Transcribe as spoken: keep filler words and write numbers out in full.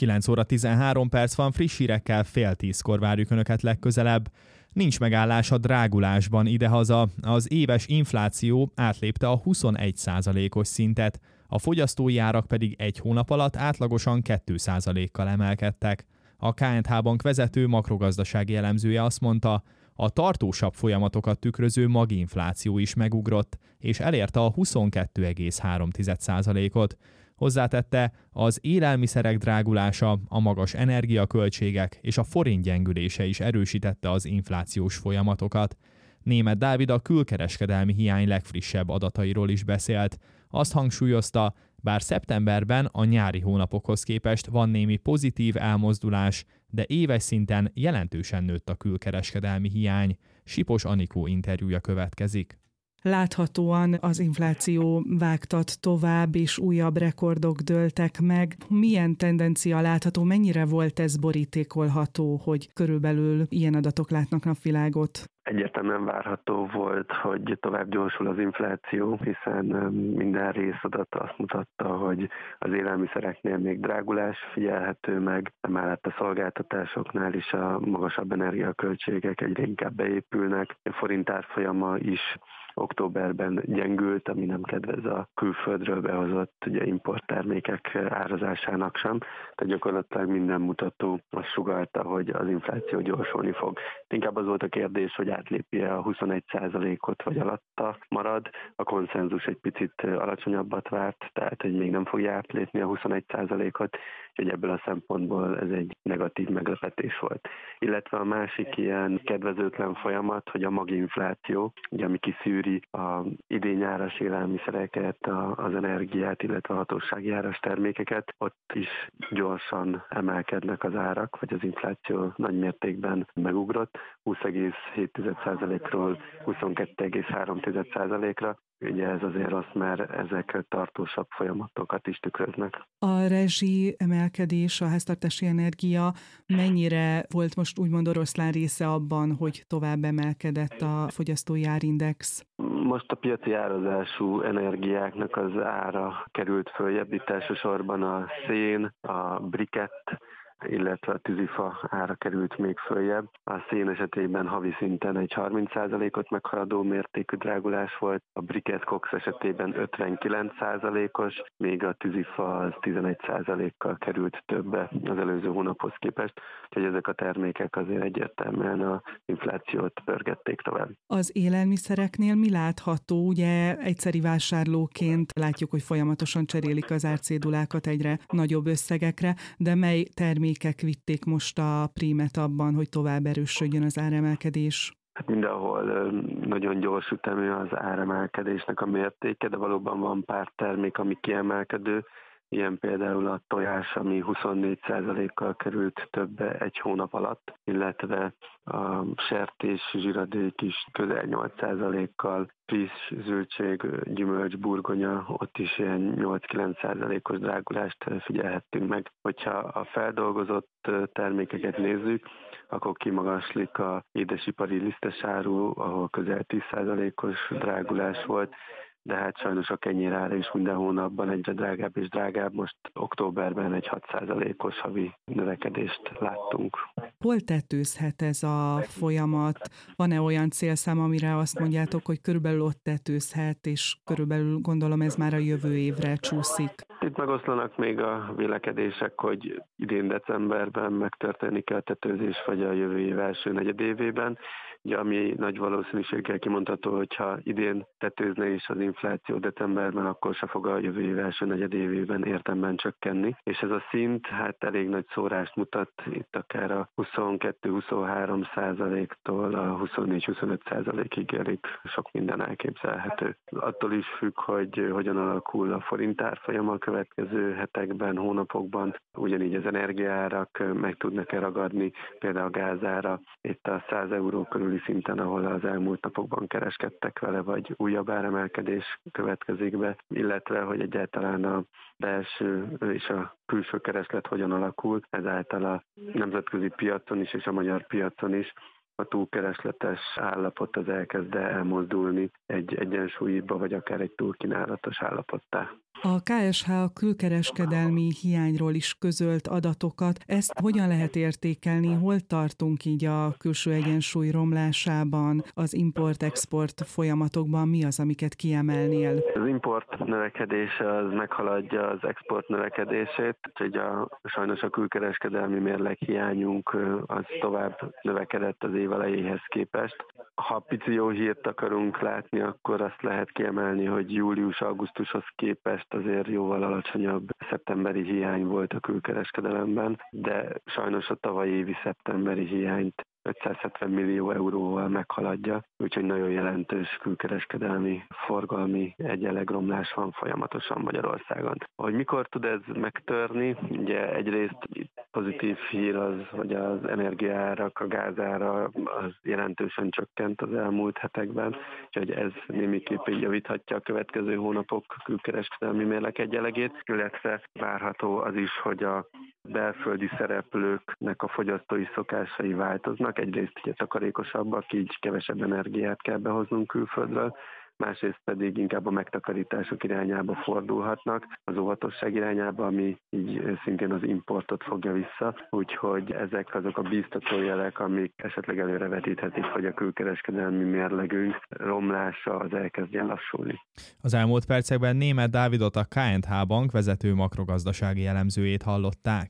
kilenc óra tizenhárom perc van, friss hírekkel fél tízkor várjuk Önöket legközelebb. Nincs megállás a drágulásban idehaza, az éves infláció átlépte a huszonegy százalékos szintet, a fogyasztói árak pedig egy hónap alatt átlagosan két százalékkal emelkedtek. A ká en há Bank vezető makrogazdasági elemzője azt mondta, a tartósabb folyamatokat tükröző maginfláció is megugrott, és elérte a huszonkettő egész három százalékot. Hozzátette, az élelmiszerek drágulása, a magas energiaköltségek és a forint gyengülése is erősítette az inflációs folyamatokat. Németh Dávid a külkereskedelmi hiány legfrissebb adatairól is beszélt. Azt hangsúlyozta, bár szeptemberben a nyári hónapokhoz képest van némi pozitív elmozdulás, de éves szinten jelentősen nőtt a külkereskedelmi hiány. Sipos Anikó interjúja következik. Láthatóan az infláció vágtat tovább, és újabb rekordok dőltek meg. Milyen tendencia látható, mennyire volt ez borítékolható, hogy körülbelül ilyen adatok látnak napvilágot? Egyértelműen várható volt, hogy tovább gyorsul az infláció, hiszen minden részadat azt mutatta, hogy az élelmiszereknél még drágulás figyelhető meg, emellett a szolgáltatásoknál is a magasabb energiaköltségek egyre inkább beépülnek. A forint árfolyama is októberben gyengült, ami nem kedvez a külföldről behozott ugye, importtermékek árazásának sem. Tehát gyakorlatilag minden mutató azt sugallta, hogy az infláció gyorsulni fog. Inkább az volt a kérdés, hogy átlépi-e a huszonegy százalékot, vagy alatta marad. A konszenzus egy picit alacsonyabbat várt, tehát hogy még nem fogja átlépni a huszonegy százalékot, úgyhogy ebből a szempontból ez egy negatív meglepetés volt. Illetve a másik ilyen kedvezőtlen folyamat, hogy a maginfláció, ugye, ami kiszűri a idényáras élelmiszereket, az energiát, illetve a hatósági áras termékeket, ott is gyorsan emelkednek az árak, vagy az infláció nagy mértékben megugrott, húsz egész hét százalékról huszonkettő egész három százalékra. Ugye ez azért azt, mert ezek tartósabb folyamatokat is tükröznek. A rezsi emelkedés, a háztartási energia mennyire volt most úgymond oroszlán része abban, hogy tovább emelkedett a fogyasztói árindex? Most a piaci árazású energiáknak az ára került följebb, itt elsősorban a szén, a brikett, illetve a tűzifa ára került még följebb. A szén esetében havi szinten egy harminc százalékot meghaladó mértékű drágulás volt, a briquette cox esetében ötvenkilenc százalékos, még a tűzifa az tizenegy százalékkal került többe az előző hónaphoz képest, úgyhogy ezek a termékek azért egyértelműen az inflációt pörgették tovább. Az élelmiszereknél mi látható? Ugye egyszeri vásárlóként látjuk, hogy folyamatosan cserélik az árcédulákat egyre nagyobb összegekre, de mely termék vitték most a prímet abban, hogy tovább erősödjön az áremelkedés? Hát mindenhol nagyon gyors ütemű az áremelkedésnek a mértéke, de valóban van pár termék, ami kiemelkedő, ilyen például a tojás, ami huszonnégy százalékkal került többe egy hónap alatt, illetve a sertés, zsiradék is közel nyolc százalékkal, friss zöldség, gyümölcs, burgonya, ott is ilyen nyolc-kilenc százalékos drágulást figyelhettünk meg. Hogyha a feldolgozott termékeket nézzük, akkor kimagaslik a édesipari lisztesáru, ahol közel tíz százalékos drágulás volt, de hát sajnos a kenyérára is minden hónapban egyre drágább és drágább. Most októberben egy hat százalékos havi növekedést láttunk. Hol tetőzhet ez a folyamat? Van-e olyan célszám, amire azt mondjátok, hogy körülbelül ott tetőzhet, és körülbelül gondolom ez már a jövő évre csúszik? Itt megoszlanak még a vélekedések, hogy idén decemberben megtörténik a tetőzés, vagy a jövő év első negyedévében. Ugye, ami nagy valószínűséggel kimondható, hogyha idén tetőzne is az infláció decemberben, akkor se fog a jövő év első negyedévében értemben csökkenni. És ez a szint hát elég nagy szórást mutat, itt akár a huszonkettő-huszonhárom százaléktól a huszonnégy-huszonöt százalékig elég sok minden elképzelhető. Attól is függ, hogy hogyan alakul a forint árfolyama a következő hetekben, hónapokban. Ugyanígy az energiaárak meg tudnak-e ragadni, például a gázára itt a száz euró körüli szinten, ahol az elmúlt napokban kereskedtek vele, vagy újabb áremelkedés következik be, illetve hogy egyáltalán a belső és a külső kereslet hogyan alakul, ezáltal a nemzetközi piacon is és a magyar piacon is a túlkeresletes állapot az elkezd elmozdulni egy egyensúlyba, vagy akár egy túlkínálatos állapottá. A ká es há a külkereskedelmi hiányról is közölt adatokat. Ezt hogyan lehet értékelni? Hol tartunk így a külső egyensúly romlásában, az import-export folyamatokban? Mi az, amiket kiemelnél? Az import növekedése az meghaladja az export növekedését, úgyhogy a, sajnos a külkereskedelmi mérleg hiányunk az tovább növekedett az év elejéhez képest. Ha pici jó hírt akarunk látni, akkor azt lehet kiemelni, hogy július-augusztushoz képest azért jóval alacsonyabb szeptemberi hiány volt a külkereskedelemben, de sajnos a tavalyi évi szeptemberi hiányt ötszázhetven millió euróval meghaladja, úgyhogy nagyon jelentős külkereskedelmi, forgalmi egyenlegromlás van folyamatosan Magyarországon. Hogy mikor tud ez megtörni? Ugye egyrészt pozitív hír az, hogy az energiaárak, a gázára az jelentősen csökkent az elmúlt hetekben, úgyhogy ez némiképpen javíthatja a következő hónapok külkereskedelmi mérleg egyenlegét, illetve várható az is, hogy a belföldi szereplőknek a fogyasztói szokásai változnak. Egyrészt ugye takarékosabbak, így kevesebb energiát kell behoznunk külföldről, másrészt pedig inkább a megtakarítások irányába fordulhatnak, az óvatosság irányába, ami így szintén az importot fogja vissza. Úgyhogy ezek azok a bíztató jelek, amik esetleg előrevetíthetik, hogy a külkereskedelmi mérlegünk romlása az elkezdjen lassulni. Az elmúlt percekben Németh Dávidot, a ká és há Bank vezető makrogazdasági elemzőjét hallották.